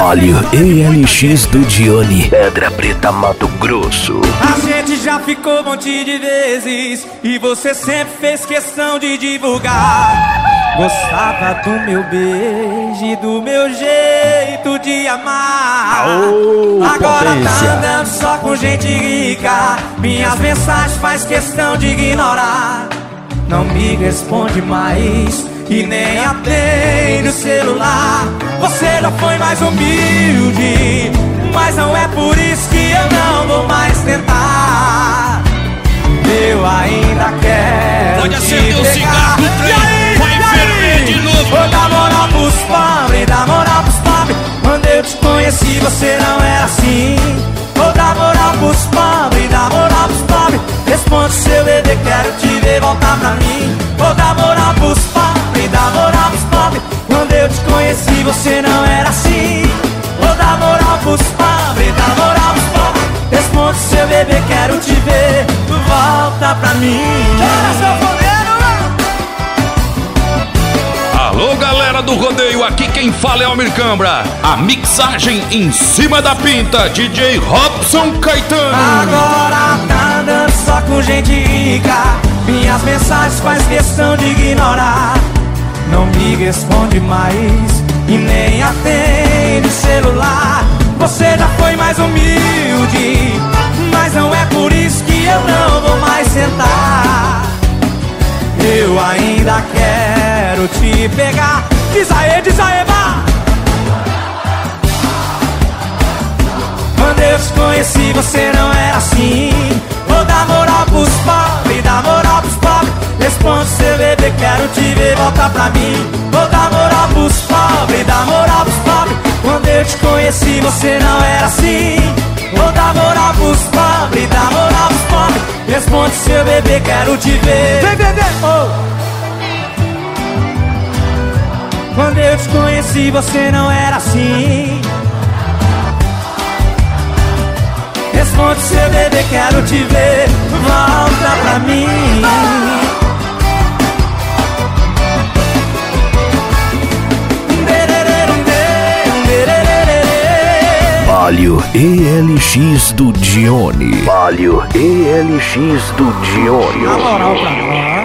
Óleo ELX do Dione, Pedra Preta, Mato Grosso. A gente já ficou um monte de vezes e você sempre fez questão de divulgar. Gostava do meu beijo e do meu jeito de amar. Agora tá andando só com gente rica, minhas mensagens faz questão de ignorar. Não me responde mais e nem atende o celular. Você já foi mais humilde, mas não é por isso que eu não vou mais tentar. Eu ainda quero pode te acender o cigarro do trem, vai ferver de novo. Vou dar moral pros pobres, dar moral pros pobres. Quando eu te conheci você não era assim. Vou dar moral pros pobres, dar moral pros pobres. Responde seu bebê, quero te ver voltar pra mim. Vou dar moral pros pobres, dar moral pros pobres. Quando eu te conheci você não era assim. Vou dar moral pros pobres, dar moral pros pobres. Responde seu bebê, quero te ver volta pra mim. Alô, galera do rodeio, aqui quem fala é Almir Cambra. A mixagem em cima da pinta, DJ Robson Caetano. Agora tá andando só com gente rica, minhas mensagens faz questão de ignorar. Não me responde mais e nem atende o celular. Você já foi mais humilde, mas não é por isso que eu não vou mais sentar. Eu ainda quero te pegar. Diz aê, vá. Quando eu te conheci você não era assim. Vou dar moral pros pobres, dar moral pros pobres. Responde seu bebê, quero te ver voltar pra mim. Vou dar moral pros pobres, dar moral pros pobres. Quando eu te conheci você não era assim. Vou dar moral pros pobres, dar moral pros pobres. Responde seu bebê, quero te ver. Vem, bebê! Oh. Quando eu te conheci você não era assim. Responde seu bebê, quero te ver volta pra mim. Óleo ELX do Dione, Óleo ELX do Dione. Na moral pra nós.